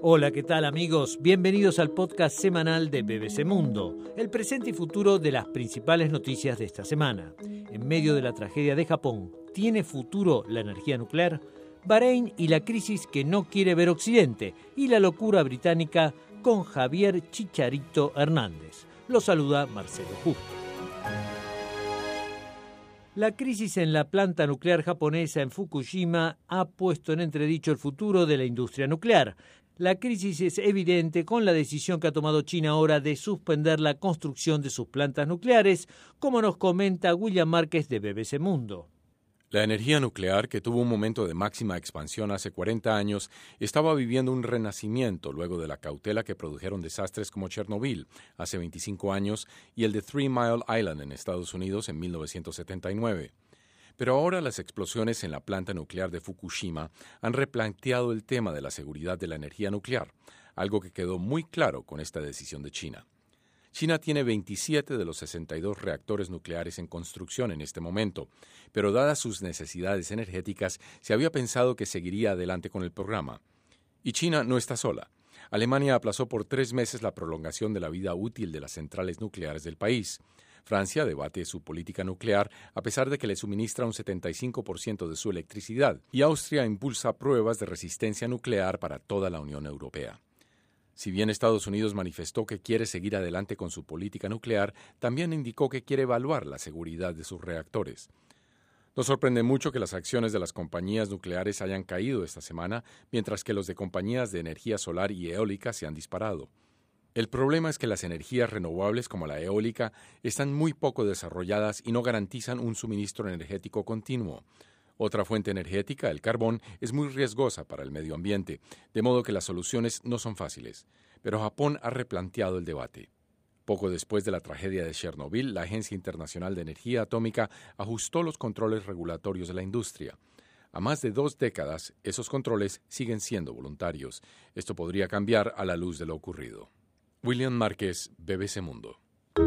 Hola, ¿qué tal amigos? Bienvenidos al podcast semanal de BBC Mundo, el presente y futuro de las principales noticias de esta semana. En medio de la tragedia de Japón, ¿tiene futuro la energía nuclear? Bahrein y la crisis que no quiere ver Occidente, y la locura británica con Javier Chicharito Hernández. Lo saluda Marcelo Justo. La crisis en la planta nuclear japonesa en Fukushima ha puesto en entredicho el futuro de la industria nuclear. La crisis es evidente con la decisión que ha tomado China ahora de suspender la construcción de sus plantas nucleares, como nos comenta William Márquez de BBC Mundo. La energía nuclear, que tuvo un momento de máxima expansión hace 40 años, estaba viviendo un renacimiento luego de la cautela que produjeron desastres como Chernobyl hace 25 años y el de Three Mile Island en Estados Unidos en 1979. Pero ahora las explosiones en la planta nuclear de Fukushima han replanteado el tema de la seguridad de la energía nuclear, algo que quedó muy claro con esta decisión de China. China tiene 27 de los 62 reactores nucleares en construcción en este momento, pero dadas sus necesidades energéticas, se había pensado que seguiría adelante con el programa. Y China no está sola. Alemania aplazó por 3 meses la prolongación de la vida útil de las centrales nucleares del país. Francia debate su política nuclear a pesar de que le suministra un 75% de su electricidad, y Austria impulsa pruebas de resistencia nuclear para toda la Unión Europea. Si bien Estados Unidos manifestó que quiere seguir adelante con su política nuclear, también indicó que quiere evaluar la seguridad de sus reactores. Nos sorprende mucho que las acciones de las compañías nucleares hayan caído esta semana, mientras que los de compañías de energía solar y eólica se han disparado. El problema es que las energías renovables como la eólica están muy poco desarrolladas y no garantizan un suministro energético continuo. Otra fuente energética, el carbón, es muy riesgosa para el medio ambiente, de modo que las soluciones no son fáciles. Pero Japón ha replanteado el debate. Poco después de la tragedia de Chernobyl, la Agencia Internacional de Energía Atómica ajustó los controles regulatorios de la industria. A más de 2 décadas, esos controles siguen siendo voluntarios. Esto podría cambiar a la luz de lo ocurrido. William Márquez, BBC Mundo.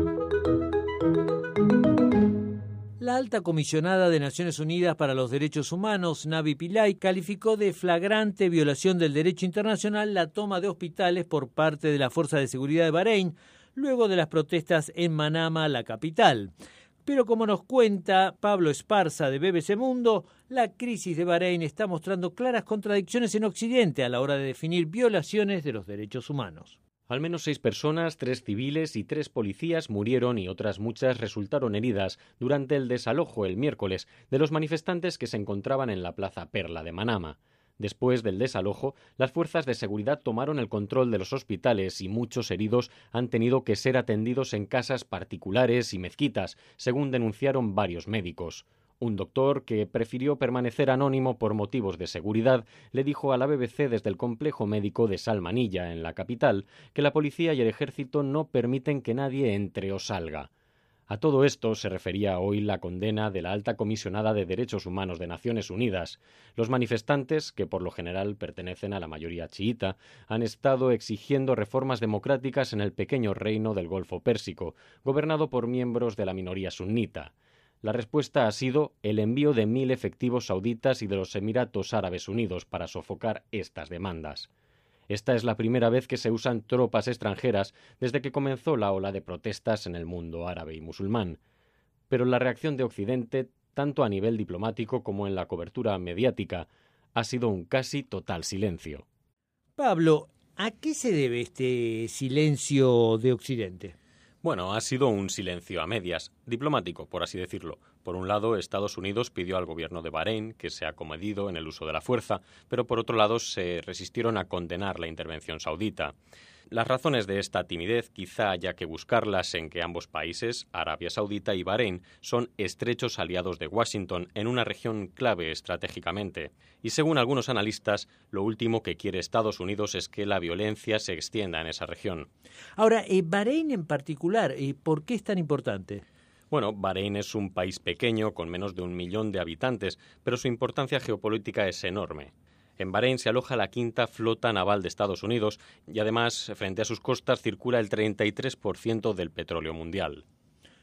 La alta comisionada de Naciones Unidas para los Derechos Humanos, Navi Pillay, calificó de flagrante violación del derecho internacional la toma de hospitales por parte de la Fuerza de Seguridad de Bahrein, luego de las protestas en Manama, la capital. Pero como nos cuenta Pablo Esparza de BBC Mundo, la crisis de Bahrein está mostrando claras contradicciones en Occidente a la hora de definir violaciones de los derechos humanos. Al menos 6 personas, 3 civiles y 3 policías murieron y otras muchas resultaron heridas durante el desalojo el miércoles de los manifestantes que se encontraban en la Plaza Perla de Manama. Después del desalojo, las fuerzas de seguridad tomaron el control de los hospitales y muchos heridos han tenido que ser atendidos en casas particulares y mezquitas, según denunciaron varios médicos. Un doctor, que prefirió permanecer anónimo por motivos de seguridad, le dijo a la BBC desde el complejo médico de Salmanilla, en la capital, que la policía y el ejército no permiten que nadie entre o salga. A todo esto se refería hoy la condena de la alta comisionada de Derechos Humanos de Naciones Unidas. Los manifestantes, que por lo general pertenecen a la mayoría chiita, han estado exigiendo reformas democráticas en el pequeño reino del Golfo Pérsico, gobernado por miembros de la minoría sunita. La respuesta ha sido el envío de 1.000 efectivos sauditas y de los Emiratos Árabes Unidos para sofocar estas demandas. Esta es la primera vez que se usan tropas extranjeras desde que comenzó la ola de protestas en el mundo árabe y musulmán. Pero la reacción de Occidente, tanto a nivel diplomático como en la cobertura mediática, ha sido un casi total silencio. Pablo, ¿a qué se debe este silencio de Occidente? Bueno, ha sido un silencio a medias, diplomático, por así decirlo. Por un lado, Estados Unidos pidió al gobierno de Bahrein que se acomedido en el uso de la fuerza, pero por otro lado se resistieron a condenar la intervención saudita. Las razones de esta timidez quizá haya que buscarlas en que ambos países, Arabia Saudita y Bahrein, son estrechos aliados de Washington en una región clave estratégicamente. Y según algunos analistas, lo último que quiere Estados Unidos es que la violencia se extienda en esa región. Ahora, Bahrein en particular, ¿por qué es tan importante? Bueno, Bahrein es un país pequeño con menos de 1 millón de habitantes, pero su importancia geopolítica es enorme. En Bahrein se aloja la 5ª flota naval de Estados Unidos y además, frente a sus costas, circula el 33% del petróleo mundial.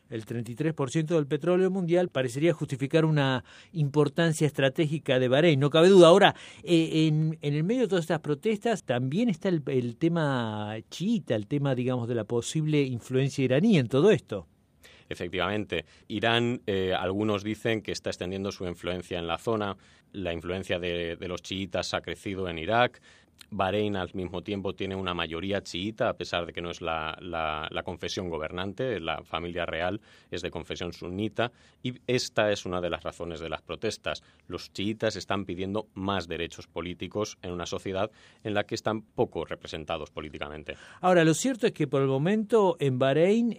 El 33% del petróleo mundial parecería justificar una importancia estratégica de Bahrein, no cabe duda. Ahora, en el medio de todas estas protestas también está el tema chiita, el tema, digamos, de la posible influencia iraní en todo esto. Efectivamente, Irán, algunos dicen que está extendiendo su influencia en la zona, la influencia de los chiitas ha crecido en Irak. Bahrein al mismo tiempo tiene una mayoría chiita, a pesar de que no es la confesión gobernante, la familia real es de confesión sunita, y esta es una de las razones de las protestas. Los chiitas están pidiendo más derechos políticos en una sociedad en la que están poco representados políticamente. Ahora, lo cierto es que por el momento en Bahrein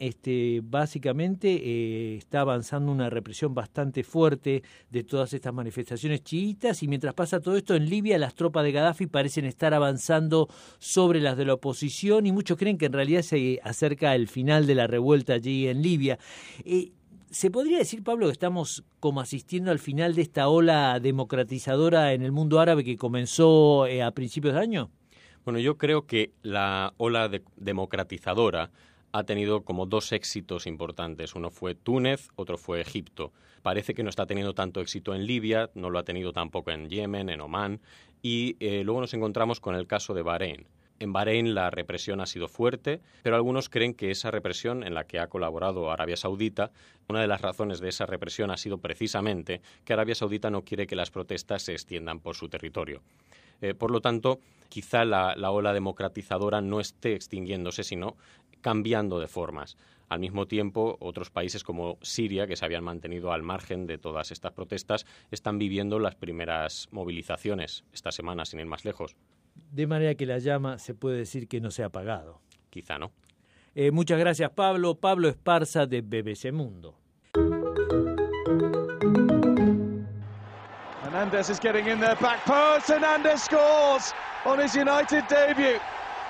básicamente está avanzando una represión bastante fuerte de todas estas manifestaciones chiitas, y mientras pasa todo esto en Libia, las tropas de Gaddafi parecen estar avanzando sobre las de la oposición, y muchos creen que en realidad se acerca el final de la revuelta allí en Libia. ¿Se podría decir, Pablo, que estamos como asistiendo al final de esta ola democratizadora en el mundo árabe que comenzó a principios de año? Bueno, yo creo que la ola democratizadora ha tenido como dos éxitos importantes. Uno fue Túnez, otro fue Egipto. Parece que no está teniendo tanto éxito en Libia, no lo ha tenido tampoco en Yemen, en Omán, y luego nos encontramos con el caso de Bahrein. En Bahrein la represión ha sido fuerte, pero algunos creen que esa represión en la que ha colaborado Arabia Saudita, una de las razones de esa represión ha sido precisamente que Arabia Saudita no quiere que las protestas se extiendan por su territorio. Por lo tanto, quizá la ola democratizadora no esté extinguiéndose, sino cambiando de formas. Al mismo tiempo, otros países como Siria, que se habían mantenido al margen de todas estas protestas, están viviendo las primeras movilizaciones esta semana, sin ir más lejos. De manera que la llama se puede decir que no se ha apagado. Quizá no. Muchas gracias, Pablo. Pablo Esparza, de BBC Mundo. Hernandez is getting in there, back post, Hernandez scores on his United debut.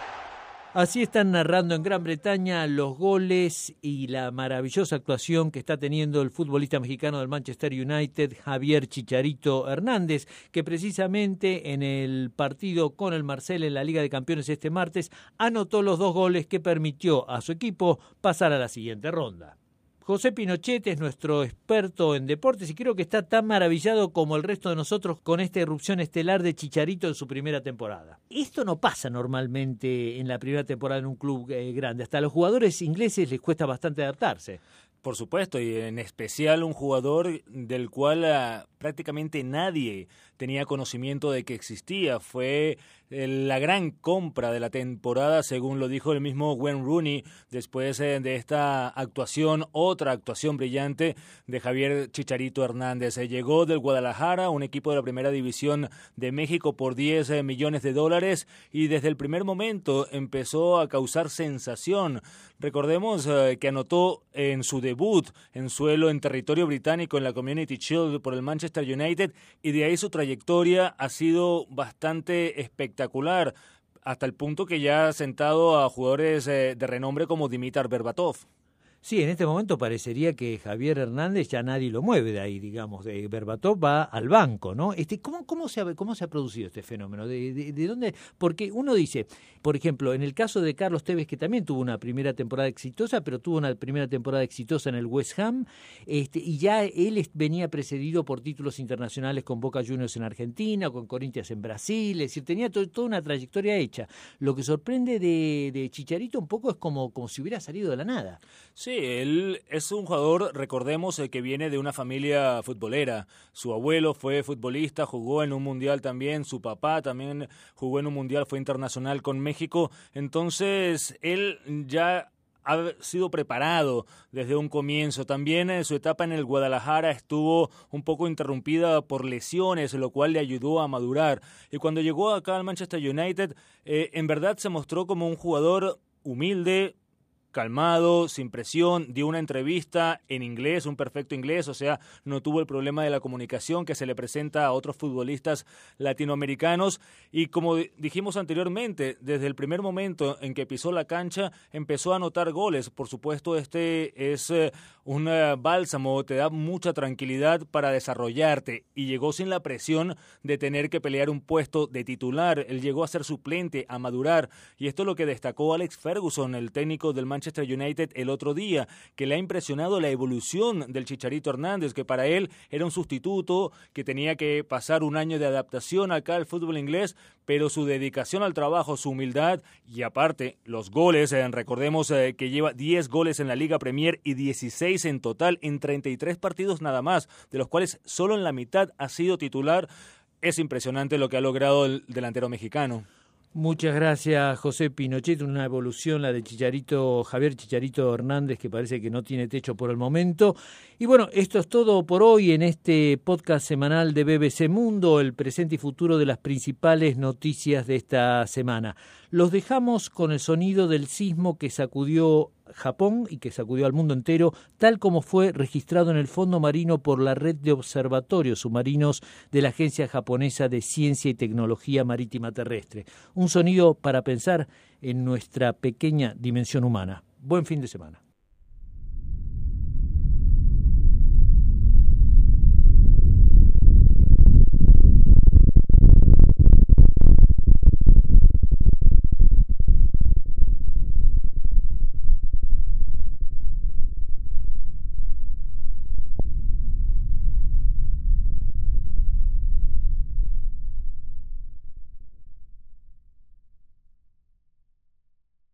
Así están narrando en Gran Bretaña los goles y la maravillosa actuación que está teniendo el futbolista mexicano del Manchester United, Javier Chicharito Hernández, que precisamente en el partido con el Marsella en la Liga de Campeones este martes anotó los 2 goles que permitió a su equipo pasar a la siguiente ronda. José Pinochet es nuestro experto en deportes y creo que está tan maravillado como el resto de nosotros con esta irrupción estelar de Chicharito en su primera temporada. Esto no pasa normalmente en la primera temporada en un club grande. Hasta a los jugadores ingleses les cuesta bastante adaptarse. Por supuesto, y en especial un jugador del cual prácticamente nadie tenía conocimiento de que existía. Fue la gran compra de la temporada, según lo dijo el mismo Wayne Rooney, después de esta actuación, otra actuación brillante de Javier Chicharito Hernández. Llegó del Guadalajara, un equipo de la Primera División de México, por $10 millones, y desde el primer momento empezó a causar sensación. Recordemos que anotó en su debut en territorio británico en la Community Shield por el Manchester United, y de ahí su trayectoria ha sido bastante espectacular, hasta el punto que ya ha sentado a jugadores de renombre como Dimitar Berbatov. Sí, en este momento parecería que Javier Hernández ya nadie lo mueve de ahí, digamos. Berbatov va al banco, ¿no? ¿Cómo se ha producido este fenómeno? ¿De dónde? Porque uno dice, por ejemplo, en el caso de Carlos Tevez, que también tuvo una primera temporada exitosa, pero tuvo una primera temporada exitosa en el West Ham, y ya él venía precedido por títulos internacionales con Boca Juniors en Argentina, con Corinthians en Brasil, es decir, tenía toda una trayectoria hecha. Lo que sorprende de Chicharito un poco es como si hubiera salido de la nada. Sí, él es un jugador, recordemos, que viene de una familia futbolera. Su abuelo fue futbolista, jugó en un mundial también, su papá también jugó en un mundial, fue internacional con México. Entonces, él ya ha sido preparado desde un comienzo. También su etapa en el Guadalajara estuvo un poco interrumpida por lesiones, lo cual le ayudó a madurar. Y cuando llegó acá al Manchester United, en verdad se mostró como un jugador humilde, calmado, sin presión, dio una entrevista en inglés, un perfecto inglés, o sea, no tuvo el problema de la comunicación que se le presenta a otros futbolistas latinoamericanos, y como dijimos anteriormente, desde el primer momento en que pisó la cancha, empezó a anotar goles. Por supuesto, este es Un bálsamo te da mucha tranquilidad para desarrollarte y llegó sin la presión de tener que pelear un puesto de titular. Él llegó a ser suplente, a madurar, y esto es lo que destacó Alex Ferguson, el técnico del Manchester United, el otro día, que le ha impresionado la evolución del Chicharito Hernández, que para él era un sustituto, que tenía que pasar un año de adaptación acá al fútbol inglés, pero su dedicación al trabajo, su humildad y aparte los goles, recordemos que lleva 10 goles en la Liga Premier y 16 en total en 33 partidos nada más, de los cuales solo en la mitad ha sido titular. Es impresionante lo que ha logrado el delantero mexicano. Muchas gracias, José Pinochet. Una evolución, la de Javier Chicharito Hernández, que parece que no tiene techo por el momento. Y bueno, esto es todo por hoy en este podcast semanal de BBC Mundo, el presente y futuro de las principales noticias de esta semana. Los dejamos con el sonido del sismo que sacudió Japón y que sacudió al mundo entero, tal como fue registrado en el fondo marino por la red de observatorios submarinos de la Agencia Japonesa de Ciencia y Tecnología Marítima Terrestre. Un sonido para pensar en nuestra pequeña dimensión humana. Buen fin de semana.